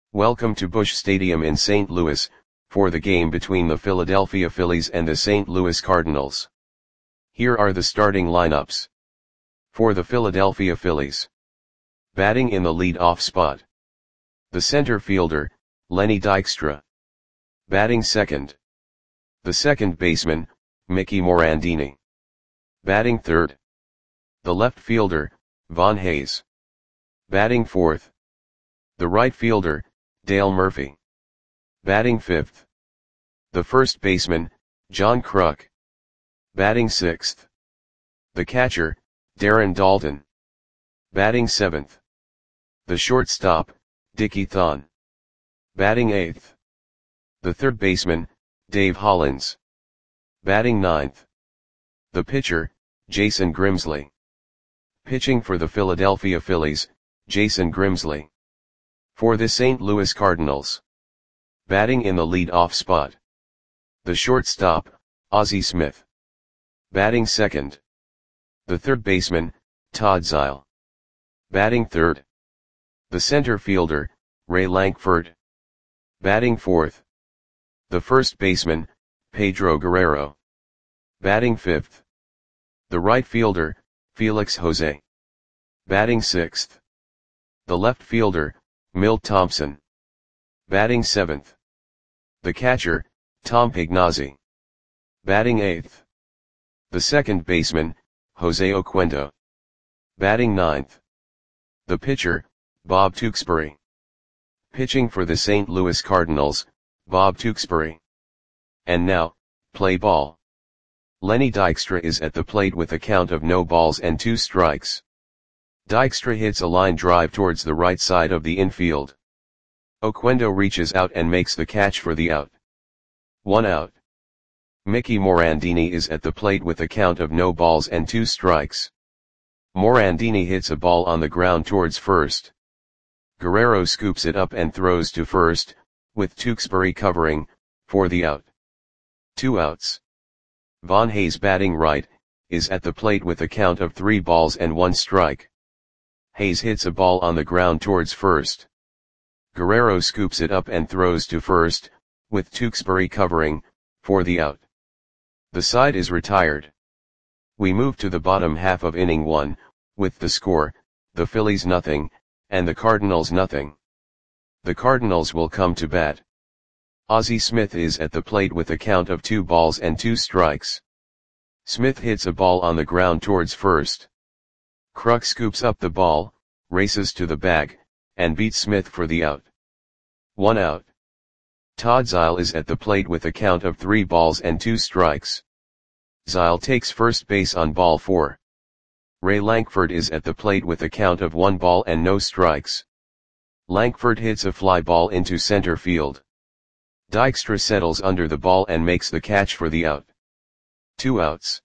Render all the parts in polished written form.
Welcome to Busch Stadium in St. Louis, for the game between the Philadelphia Phillies and the St. Louis Cardinals. Here are the starting lineups. For the Philadelphia Phillies. Batting in the lead-off spot. The center fielder, Lenny Dykstra. Batting second. The second baseman, Mickey Morandini. Batting third. The left fielder, Von Hayes. Batting fourth. The right fielder, Dale Murphy. Batting fifth. The first baseman, John Kruk. Batting sixth. The catcher, Darren Daulton. Batting seventh. The shortstop, Dickie Thon. Batting eighth. The third baseman, Dave Hollins. Batting ninth. The pitcher, Jason Grimsley. Pitching for the Philadelphia Phillies, Jason Grimsley. For the St. Louis Cardinals. Batting in the lead-off spot. The shortstop, Ozzie Smith. Batting second. The third baseman, Todd Zeile. Batting third. The center fielder, Ray Lankford. Batting fourth. The first baseman, Pedro Guerrero. Batting fifth. The right fielder, Felix Jose. Batting sixth. The left fielder, Milt Thompson. Batting seventh. The catcher, Tom Pignazzi. Batting eighth. The second baseman, Jose Oquendo. Batting ninth. The pitcher, Bob Tewksbury. Pitching for the St. Louis Cardinals, Bob Tewksbury. And now, play ball. Lenny Dykstra is at the plate with a count of no balls and 2 strikes. Dykstra hits a line drive towards the right side of the infield. Oquendo reaches out and makes the catch for the out. 1 out. Mickey Morandini is at the plate with a count of no balls and 2 strikes. Morandini hits a ball on the ground towards first. Guerrero scoops it up and throws to first, with Tewksbury covering, for the out. 2 outs. Von Hayes, batting right, is at the plate with a count of 3 balls and 1 strike. Hayes hits a ball on the ground towards first. Guerrero scoops it up and throws to first, with Tewksbury covering, for the out. The side is retired. We move to the bottom half of inning 1, with the score, the Phillies nothing, and the Cardinals nothing. The Cardinals will come to bat. Ozzie Smith is at the plate with a count of 2 balls and 2 strikes. Smith hits a ball on the ground towards first. Kruk scoops up the ball, races to the bag, and beats Smith for the out. 1 out. Todd Zeile is at the plate with a count of 3 balls and 2 strikes. Zeile takes first base on ball 4. Ray Lankford is at the plate with a count of 1 ball and no strikes. Lankford hits a fly ball into center field. Dykstra settles under the ball and makes the catch for the out. 2 outs.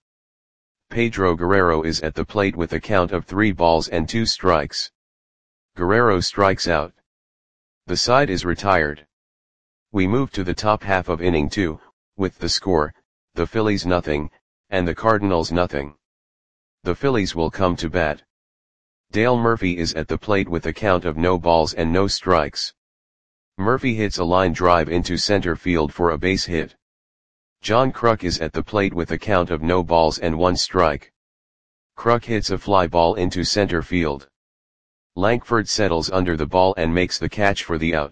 Pedro Guerrero is at the plate with a count of 3 balls and 2 strikes. Guerrero strikes out. The side is retired. We move to the top half of inning 2, with the score, the Phillies nothing, and the Cardinals nothing. The Phillies will come to bat. Dale Murphy is at the plate with a count of no balls and no strikes. Murphy hits a line drive into center field for a base hit. John Kruk is at the plate with a count of no balls and 1 strike. Kruk hits a fly ball into center field. Lankford settles under the ball and makes the catch for the out.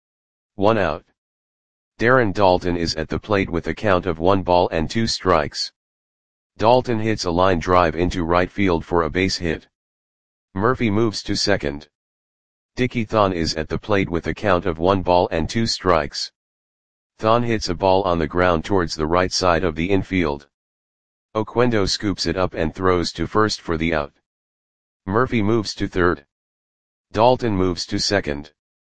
1 out. Darren Daulton is at the plate with a count of 1 ball and 2 strikes. Daulton hits a line drive into right field for a base hit. Murphy moves to second. Dickie Thon is at the plate with a count of 1 ball and 2 strikes. Thon hits a ball on the ground towards the right side of the infield. Oquendo scoops it up and throws to first for the out. Murphy moves to third. Daulton moves to second.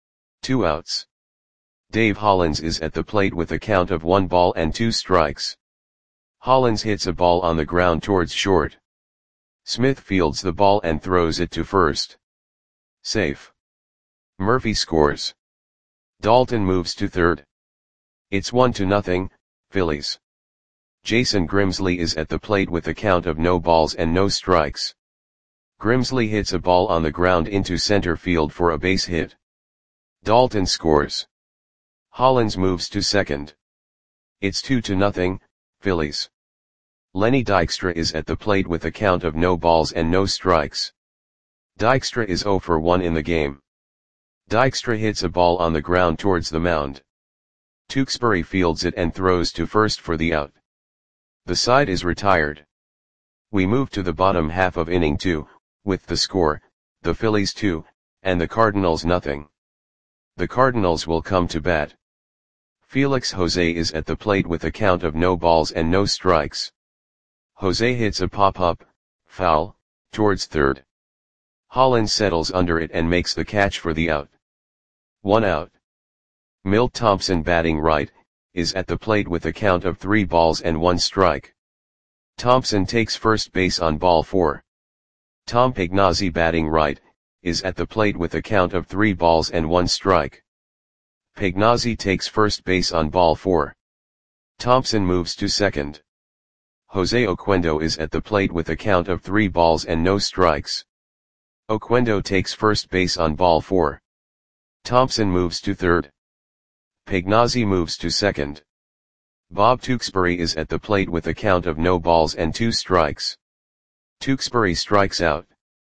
2 outs. Dave Hollins is at the plate with a count of 1 ball and 2 strikes. Hollins hits a ball on the ground towards short. Smith fields the ball and throws it to first. Safe. Murphy scores. Daulton moves to third. It's 1-0, Phillies. Jason Grimsley is at the plate with a count of no balls and no strikes. Grimsley hits a ball on the ground into center field for a base hit. Dalton scores. Hollins moves to second. It's 2-0, Phillies. Lenny Dykstra is at the plate with a count of no balls and no strikes. Dykstra is 0 for 1 in the game. Dykstra hits a ball on the ground towards the mound. Tewksbury fields it and throws to first for the out. The side is retired. We move to the bottom half of inning 2, with the score, the Phillies 2, and the Cardinals nothing. The Cardinals will come to bat. Felix Jose is at the plate with a count of no balls and no strikes. Jose hits a pop-up, foul, towards third. Hollins settles under it and makes the catch for the out. 1 out. Milt Thompson batting right, is at the plate with a count of 3 balls and 1 strike. Thompson takes first base on ball 4. Tom Pagnozzi batting right, is at the plate with a count of 3 balls and 1 strike. Pagnozzi takes first base on ball 4. Thompson moves to second. Jose Oquendo is at the plate with a count of 3 balls and no strikes. Oquendo takes first base on ball 4. Thompson moves to third. Pagnozzi moves to second. Bob Tewksbury is at the plate with a count of no balls and 2 strikes. Tewksbury strikes out.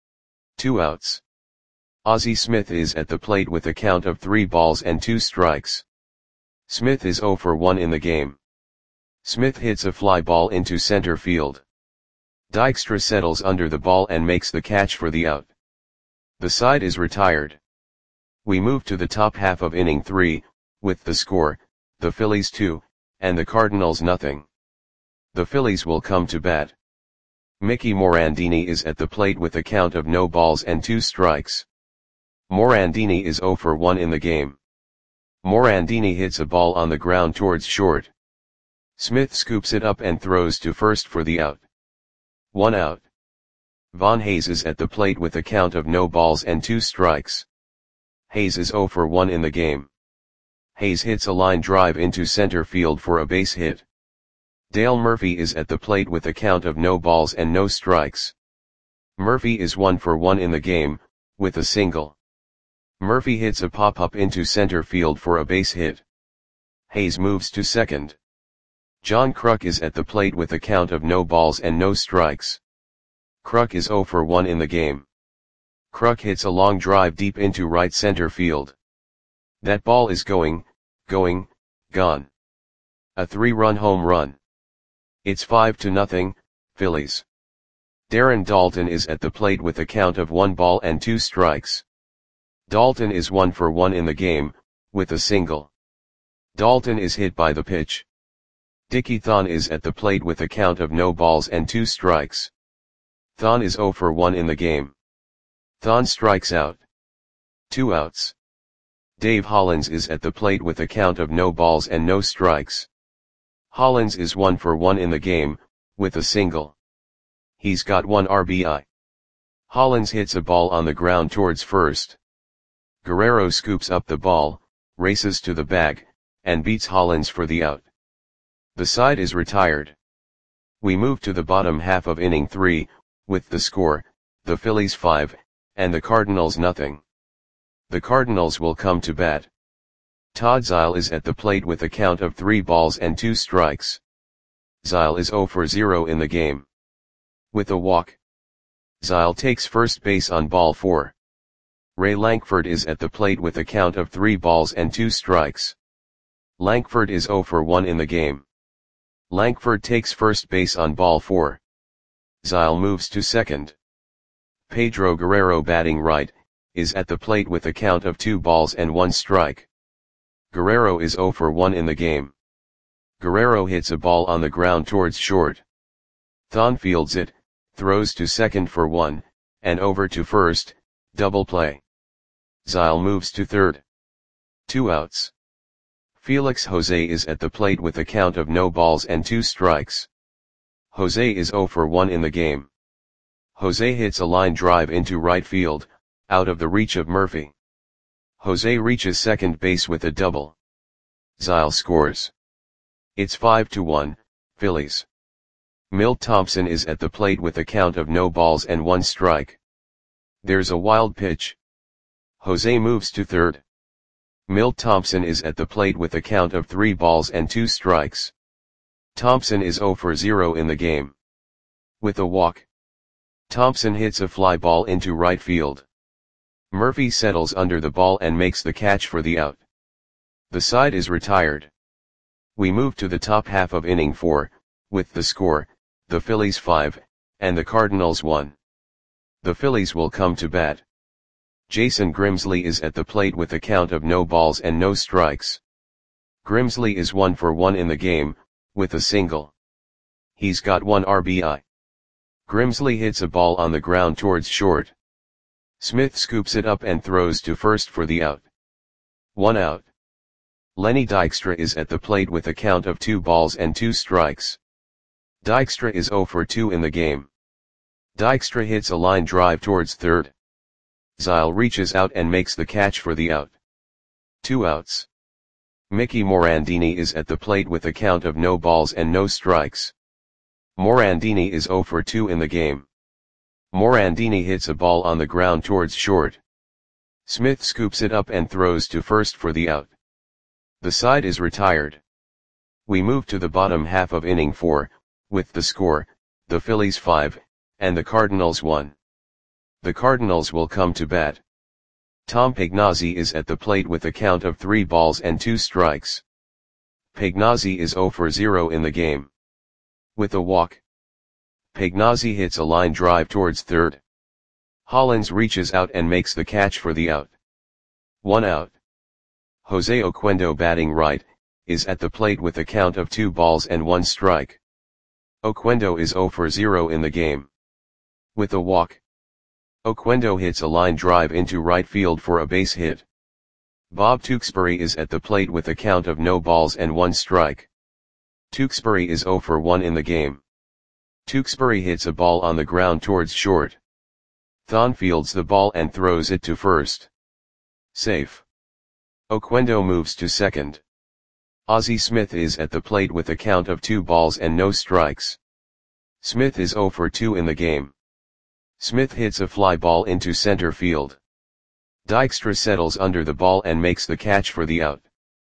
2 outs. Ozzie Smith is at the plate with a count of 3 balls and 2 strikes. Smith is 0 for 1 in the game. Smith hits a fly ball into center field. Dykstra settles under the ball and makes the catch for the out. The side is retired. We move to the top half of inning 3, with the score, the Phillies 2, and the Cardinals nothing. The Phillies will come to bat. Mickey Morandini is at the plate with a count of no balls and 2 strikes. Morandini is 0 for 1 in the game. Morandini hits a ball on the ground towards short. Smith scoops it up and throws to first for the out. 1 out. Von Hayes is at the plate with a count of no balls and 2 strikes. Hayes is 0 for 1 in the game. Hayes hits a line drive into center field for a base hit. Dale Murphy is at the plate with a count of no balls and no strikes. Murphy is 1 for 1 in the game, with a single. Murphy hits a pop-up into center field for a base hit. Hayes moves to second. John Kruk is at the plate with a count of no balls and no strikes. Kruk is 0 for 1 in the game. Kruk hits a long drive deep into right center field. That ball is gone. A 3-run home run. It's 5-0, Phillies. Darren Daulton is at the plate with a count of 1 ball and 2 strikes. Daulton is 1 for 1 in the game, with a single. Daulton is hit by the pitch. Dickie Thon is at the plate with a count of no balls and 2 strikes. Thon is 0 for 1 in the game. Thon strikes out. 2 outs. Dave Hollins is at the plate with a count of no balls and no strikes. Hollins is 1 for 1 in the game, with a single. He's got 1 RBI. Hollins hits a ball on the ground towards first. Guerrero scoops up the ball, races to the bag, and beats Hollins for the out. The side is retired. We move to the bottom half of inning 3, with the score, the Phillies 5, and the Cardinals nothing. The Cardinals will come to bat. Todd Zeile is at the plate with a count of 3 balls and 2 strikes. Zeile is 0 for 0 in the game. With a walk. Zeile takes first base on ball 4. Ray Lankford is at the plate with a count of 3 balls and 2 strikes. Lankford is 0 for 1 in the game. Lankford takes first base on ball 4. Zeile moves to second. Pedro Guerrero batting right, is at the plate with a count of 2 balls and 1 strike. Guerrero is 0 for 1 in the game. Guerrero hits a ball on the ground towards short. Thon fields it, throws to second for 1, and over to first, double play. Zeile moves to third. 2 outs. Felix Jose is at the plate with a count of no balls and 2 strikes. Jose is 0 for 1 in the game. Jose hits a line drive into right field, out of the reach of Murphy. Jose reaches second base with a double. Zeile scores. It's 5-1, Phillies. Milt Thompson is at the plate with a count of no balls and 1 strike. There's a wild pitch. Jose moves to third. Milt Thompson is at the plate with a count of 3 balls and 2 strikes. Thompson is 0 for 0 in the game. With a walk, Thompson hits a fly ball into right field. Murphy settles under the ball and makes the catch for the out. The side is retired. We move to the top half of inning 4, with the score, the Phillies 5, and the Cardinals 1. The Phillies will come to bat. Jason Grimsley is at the plate with a count of no balls and no strikes. Grimsley is 1 for 1 in the game, with a single. He's got 1 RBI. Grimsley hits a ball on the ground towards short. Smith scoops it up and throws to first for the out. 1 out. Lenny Dykstra is at the plate with a count of 2 balls and 2 strikes. Dykstra is 0 for 2 in the game. Dykstra hits a line drive towards third. Zile reaches out and makes the catch for the out. 2 outs. Mickey Morandini is at the plate with a count of no balls and no strikes. Morandini is 0 for 2 in the game. Morandini hits a ball on the ground towards short. Smith scoops it up and throws to first for the out. The side is retired. We move to the bottom half of inning 4, with the score, the Phillies 5, and the Cardinals 1. The Cardinals will come to bat. Tom Pagnozzi is at the plate with a count of 3 balls and 2 strikes. Pagnozzi is 0 for 0 in the game. With a walk, Pagnozzi hits a line drive towards third. Hollins reaches out and makes the catch for the out. 1 out. Jose Oquendo, batting right, is at the plate with a count of 2 balls and 1 strike. Oquendo is 0 for 0 in the game. With a walk, Oquendo hits a line drive into right field for a base hit. Bob Tewksbury is at the plate with a count of no balls and 1 strike. Tewksbury is 0 for 1 in the game. Tewksbury hits a ball on the ground towards short. Thon fields the ball and throws it to first. Safe. Oquendo moves to second. Ozzie Smith is at the plate with a count of 2 balls and no strikes. Smith is 0 for 2 in the game. Smith hits a fly ball into center field. Dykstra settles under the ball and makes the catch for the out.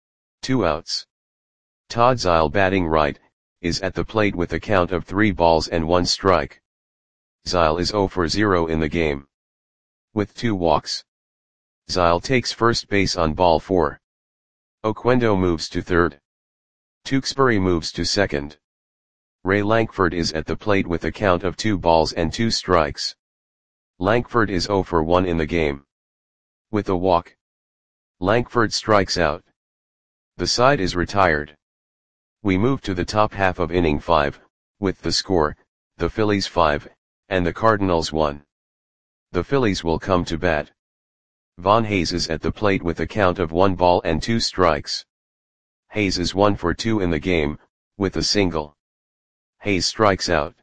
2 outs. Todd Zile, batting right, is at the plate with a count of 3 balls and 1 strike. Zile is 0 for 0 in the game. With 2 walks, Zile takes first base on ball 4. Oquendo moves to third. Tewksbury moves to second. Ray Lankford is at the plate with a count of 2 balls and 2 strikes. Lankford is 0 for 1 in the game. With a walk, Lankford strikes out. The side is retired. We move to the top half of inning 5, with the score, the Phillies 5, and the Cardinals 1. The Phillies will come to bat. Von Hayes is at the plate with a count of 1 ball and 2 strikes. Hayes is 1 for 2 in the game, with a single. Hayes strikes out.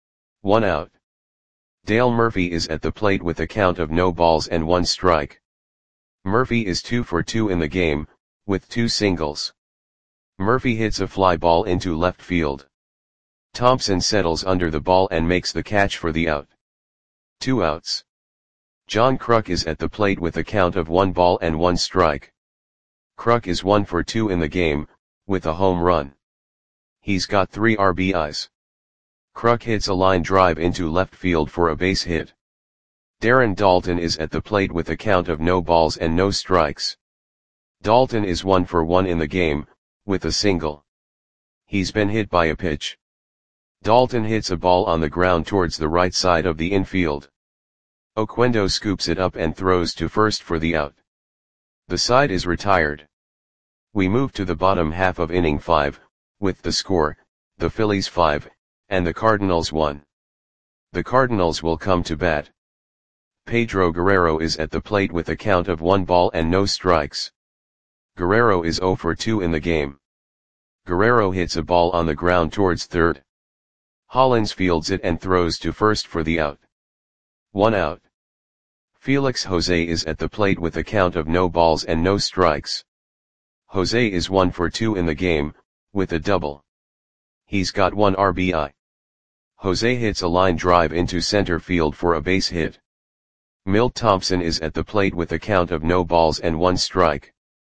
1 out. Dale Murphy is at the plate with a count of no balls and 1 strike. Murphy is 2 for 2 in the game, with 2 singles. Murphy hits a fly ball into left field. Thompson settles under the ball and makes the catch for the out. 2 outs. John Kruk is at the plate with a count of 1 ball and 1 strike. Kruk is 1 for 2 in the game, with a home run. He's got 3 RBIs. Kruk hits a line drive into left field for a base hit. Darren Daulton is at the plate with a count of no balls and no strikes. Daulton is 1 for 1 in the game, with a single. He's been hit by a pitch. Daulton hits a ball on the ground towards the right side of the infield. Oquendo scoops it up and throws to first for the out. The side is retired. We move to the bottom half of inning 5, with the score, the Phillies 5, and the Cardinals 1. The Cardinals will come to bat. Pedro Guerrero is at the plate with a count of 1 ball and no strikes. Guerrero is 0 for 2 in the game. Guerrero hits a ball on the ground towards third. Hollins fields it and throws to first for the out. 1 out. Felix Jose is at the plate with a count of no balls and no strikes. Jose is 1 for 2 in the game, with a double. He's got 1 RBI. Jose hits a line drive into center field for a base hit. Milt Thompson is at the plate with a count of no balls and 1 strike.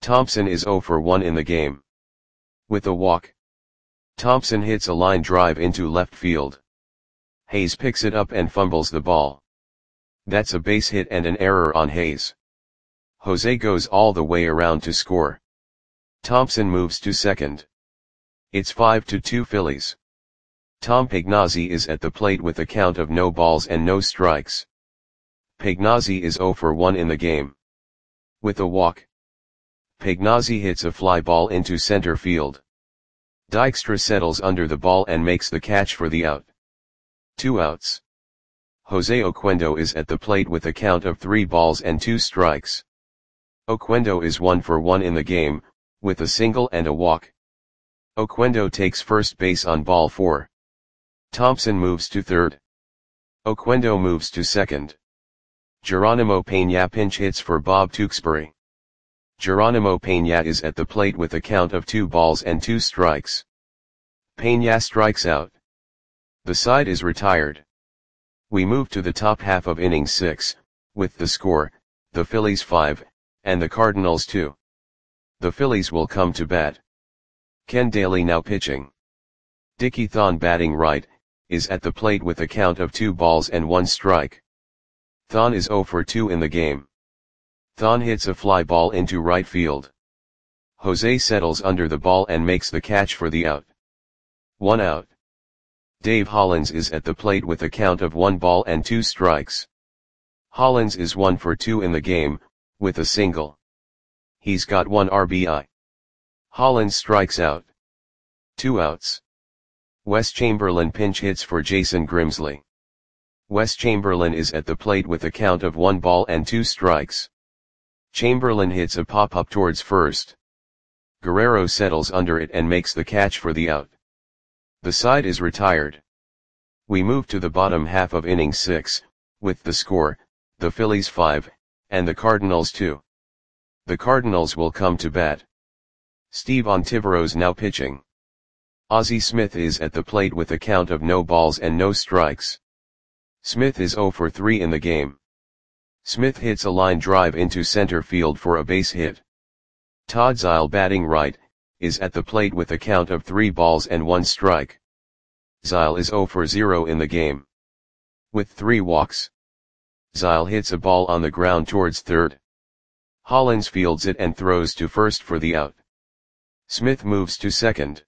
Thompson is 0 for 1 in the game. With a walk. Thompson hits a line drive into left field. Hayes picks it up and fumbles the ball. That's a base hit and an error on Hayes. Jose goes all the way around to score. Thompson moves to second. It's 5-2 Phillies. Tom Pagnozzi is at the plate with a count of no balls and no strikes. Pagnozzi is 0 for 1 in the game. With a walk. Pagnozzi hits a fly ball into center field. Dykstra settles under the ball and makes the catch for the out. 2 outs. Jose Oquendo is at the plate with a count of 3 balls and 2 strikes. Oquendo is 1 for 1 in the game, with a single and a walk. Oquendo takes first base on ball 4. Thompson moves to third. Oquendo moves to second. Geronimo Peña pinch hits for Bob Tewksbury. Geronimo Peña is at the plate with a count of 2 balls and 2 strikes. Peña strikes out. The side is retired. We move to the top half of inning 6, with the score, the Phillies 5, and the Cardinals 2. The Phillies will come to bat. Ken Daly now pitching. Dickie Thon batting right, is at the plate with a count of 2 balls and 1 strike. Thon is 0 for 2 in the game. Thon hits a fly ball into right field. Jose settles under the ball and makes the catch for the out. 1 out. Dave Hollins is at the plate with a count of 1 ball and 2 strikes. Hollins is 1 for 2 in the game, with a single. He's got 1 RBI. Hollins strikes out. 2 outs. Wes Chamberlain pinch hits for Jason Grimsley. Wes Chamberlain is at the plate with a count of 1 ball and 2 strikes. Chamberlain hits a pop-up towards first. Guerrero settles under it and makes the catch for the out. The side is retired. We move to the bottom half of inning 6, with the score, the Phillies 5, and the Cardinals 2. The Cardinals will come to bat. Steve Ontiveros now pitching. Ozzie Smith is at the plate with a count of no balls and no strikes. Smith is 0 for 3 in the game. Smith hits a line drive into center field for a base hit. Todd Zeile batting right, is at the plate with a count of 3 balls and 1 strike. Zeile is 0 for 0 in the game. With 3 walks. Zeile hits a ball on the ground towards third. Hollins fields it and throws to first for the out. Smith moves to second.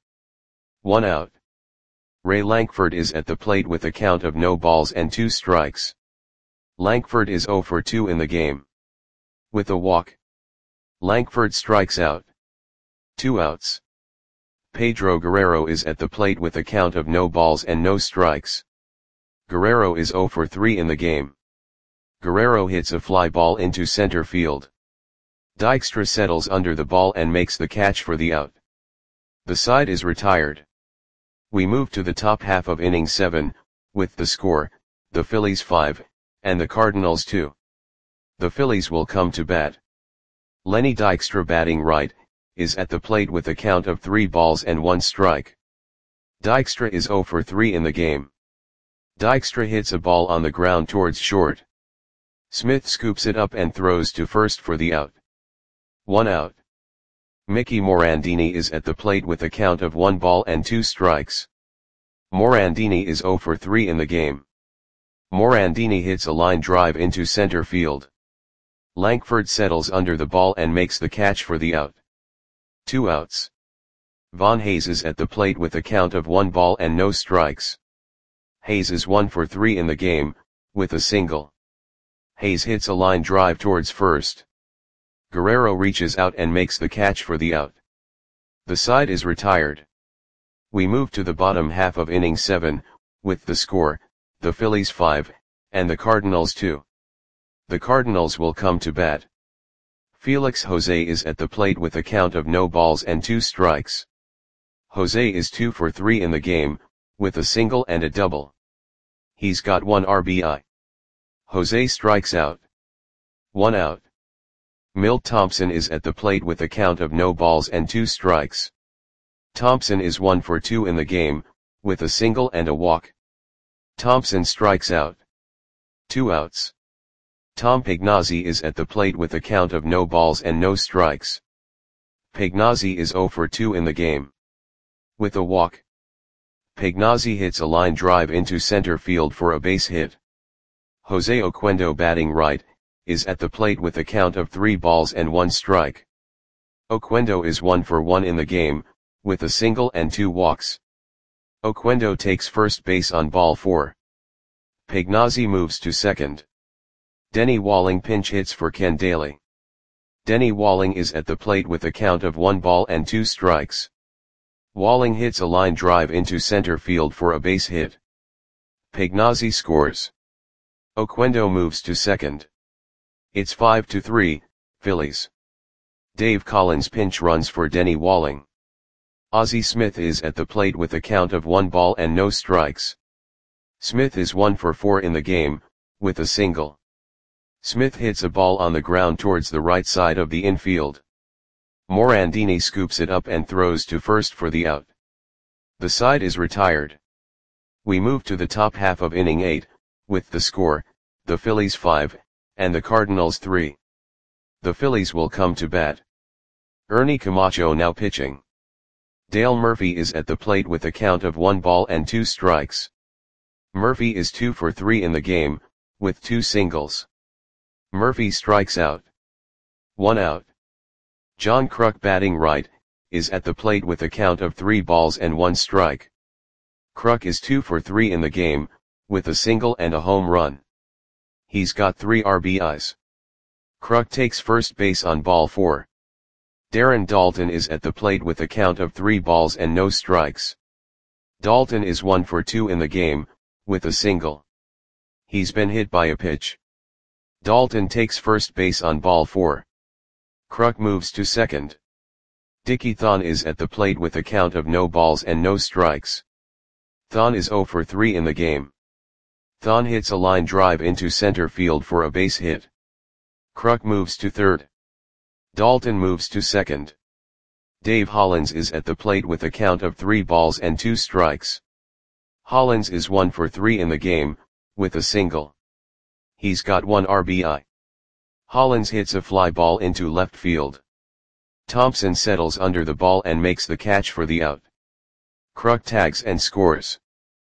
1 out. Ray Lankford is at the plate with a count of no balls and 2 strikes. Lankford is 0 for 2 in the game. With a walk. Lankford strikes out. 2 outs. Pedro Guerrero is at the plate with a count of no balls and no strikes. Guerrero is 0 for 3 in the game. Guerrero hits a fly ball into center field. Dykstra settles under the ball and makes the catch for the out. The side is retired. We move to the top half of inning 7, with the score, the Phillies 5, and the Cardinals 2. The Phillies will come to bat. Lenny Dykstra batting right, is at the plate with a count of 3 balls and 1 strike. Dykstra is 0 for 3 in the game. Dykstra hits a ball on the ground towards short. Smith scoops it up and throws to first for the out. 1 out. Mickey Morandini is at the plate with a count of 1 ball and 2 strikes. Morandini is 0 for 3 in the game. Morandini hits a line drive into center field. Lankford settles under the ball and makes the catch for the out. 2 outs. Von Hayes is at the plate with a count of 1 ball and no strikes. Hayes is 1 for 3 in the game, with a single. Hayes hits a line drive towards first. Guerrero reaches out and makes the catch for the out. The side is retired. We move to the bottom half of inning 7, with the score, the Phillies 5, and the Cardinals 2. The Cardinals will come to bat. Felix Jose is at the plate with a count of no balls and 2 strikes. Jose is 2 for 3 in the game, with a single and a double. He's got 1 RBI. Jose strikes out. 1 out. Milt Thompson is at the plate with a count of no balls and 2 strikes. Thompson is 1 for 2 in the game, with a single and a walk. Thompson strikes out. 2 outs. Tom Pagnozzi is at the plate with a count of no balls and no strikes. Pagnozzi is 0 for 2 in the game. With a walk, Pagnozzi hits a line drive into center field for a base hit. Jose Oquendo, batting right, is at the plate with a count of 3 balls and 1 strike. Oquendo is 1 for 1 in the game, with a single and 2 walks. Oquendo takes first base on ball 4. Pagnozzi moves to second. Denny Walling pinch hits for Ken Daly. Denny Walling is at the plate with a count of 1 ball and 2 strikes. Walling hits a line drive into center field for a base hit. Pagnozzi scores. Oquendo moves to second. It's 5-3, Phillies. Dave Collins pinch runs for Denny Walling. Ozzie Smith is at the plate with a count of 1 ball and no strikes. Smith is 1 for 4 in the game, with a single. Smith hits a ball on the ground towards the right side of the infield. Morandini scoops it up and throws to first for the out. The side is retired. We move to the top half of inning 8, with the score, the Phillies 5, and the Cardinals 3. The Phillies will come to bat. Ernie Camacho now pitching. Dale Murphy is at the plate with a count of 1 ball and 2 strikes. Murphy is 2 for 3 in the game, with 2 singles. Murphy strikes out. 1 out. John Kruk, batting right, is at the plate with a count of 3 balls and 1 strike. Kruk is 2 for 3 in the game, with a single and a home run. He's got 3 RBIs. Kruk takes first base on ball 4. Darren Daulton is at the plate with a count of 3 balls and no strikes. Daulton is 1 for 2 in the game, with a single. He's been hit by a pitch. Daulton takes first base on ball 4. Kruk moves to second. Dickie Thon is at the plate with a count of no balls and no strikes. Thon is 0 for 3 in the game. Thon hits a line drive into center field for a base hit. Kruk moves to third. Daulton moves to second. Dave Hollins is at the plate with a count of 3 balls and 2 strikes. Hollins is 1 for 3 in the game, with a single. He's got 1 RBI. Hollins hits a fly ball into left field. Thompson settles under the ball and makes the catch for the out. Kruk tags and scores.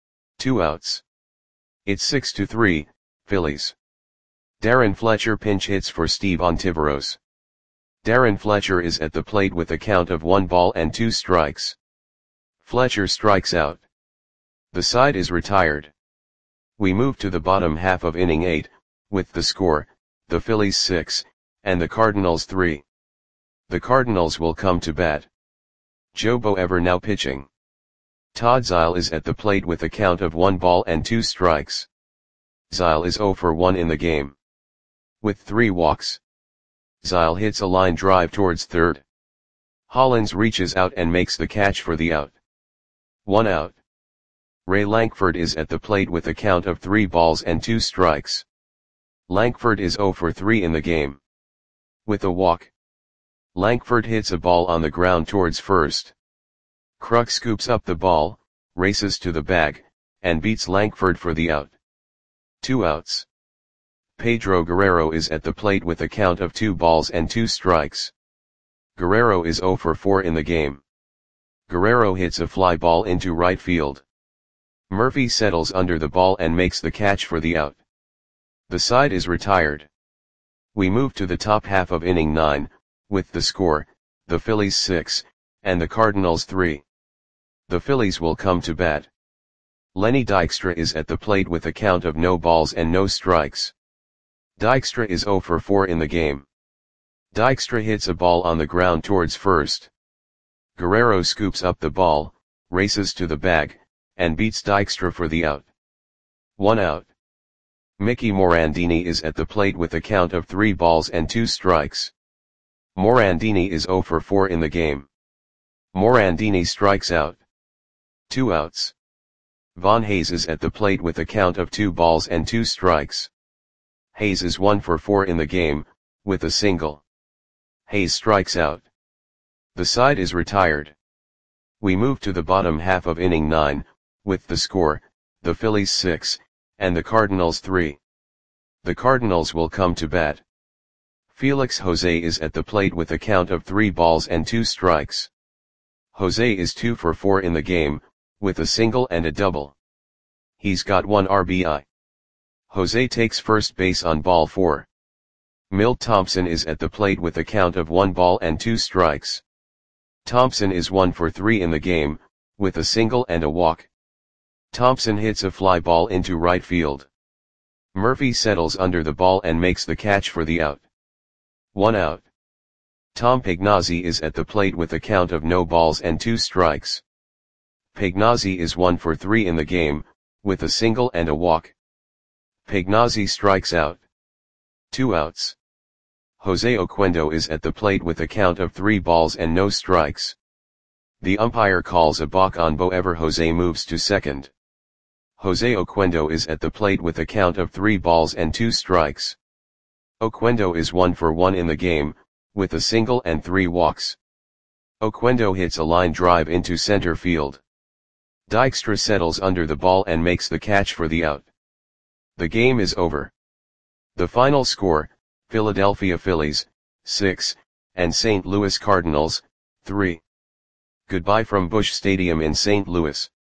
2 outs. It's 6-3, Phillies. Darren Fletcher pinch hits for Steve Ontiveros. Darren Fletcher is at the plate with a count of 1 ball and 2 strikes. Fletcher strikes out. The side is retired. We move to the bottom half of inning 8, with the score, the Phillies 6, and the Cardinals 3. The Cardinals will come to bat. Joe Boever now pitching. Todd Zeile is at the plate with a count of 1 ball and 2 strikes. Zeile is 0 for 1 in the game. With 3 walks. Zeile hits a line drive towards third. Hollins reaches out and makes the catch for the out. 1 out. Ray Lankford is at the plate with a count of 3 balls and 2 strikes. Lankford is 0 for 3 in the game. With a walk. Lankford hits a ball on the ground towards first. Kruk scoops up the ball, races to the bag, and beats Lankford for the out. 2 outs. Pedro Guerrero is at the plate with a count of 2 balls and 2 strikes. Guerrero is 0 for 4 in the game. Guerrero hits a fly ball into right field. Murphy settles under the ball and makes the catch for the out. The side is retired. We move to the top half of inning 9, with the score, the Phillies 6, and the Cardinals 3. The Phillies will come to bat. Lenny Dykstra is at the plate with a count of no balls and no strikes. Dykstra is 0 for 4 in the game. Dykstra hits a ball on the ground towards first. Guerrero scoops up the ball, races to the bag, and beats Dykstra for the out. 1 out. Mickey Morandini is at the plate with a count of 3 balls and 2 strikes. Morandini is 0 for 4 in the game. Morandini strikes out. 2 outs. Von Hayes is at the plate with a count of 2 balls and 2 strikes. Hayes is 1 for 4 in the game, with a single. Hayes strikes out. The side is retired. We move to the bottom half of inning 9, with the score, the Phillies 6, and the Cardinals 3. The Cardinals will come to bat. Felix Jose is at the plate with a count of 3 balls and 2 strikes. Jose is 2 for 4 in the game, with a single and a double. He's got 1 RBI. Jose takes first base on ball 4. Milt Thompson is at the plate with a count of 1 ball and 2 strikes. Thompson is 1 for 3 in the game, with a single and a walk. Thompson hits a fly ball into right field. Murphy settles under the ball and makes the catch for the out. 1 out. Tom Pagnozzi is at the plate with a count of no balls and 2 strikes. Pagnozzi is 1 for 3 in the game, with a single and a walk. Pagnozzi strikes out. 2 outs. Jose Oquendo is at the plate with a count of 3 balls and no strikes. The umpire calls a balk on Boever. Jose moves to second. Jose Oquendo is at the plate with a count of 3 balls and 2 strikes. Oquendo is 1 for 1 in the game, with a single and 3 walks. Oquendo hits a line drive into center field. Dykstra settles under the ball and makes the catch for the out. The game is over. The final score, Philadelphia Phillies, 6, and St. Louis Cardinals, 3. Goodbye from Busch Stadium in St. Louis.